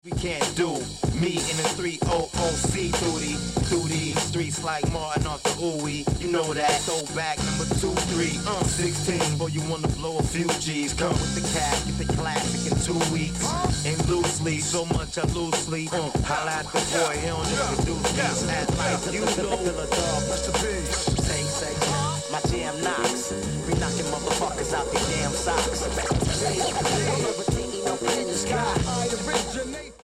We can't do me in the 300C through these streets like Martin off the ooey. You know that. Throw back number 2, 3, 16. Boy, you wanna blow a few G's. Come with the cash, get the classic in 2 weeks. And loosely, so much I lose sleep. Holla at the boy, he don't introduce me. Act like you know. Say, my jam knocks. We knocking motherfuckers out their damn socks.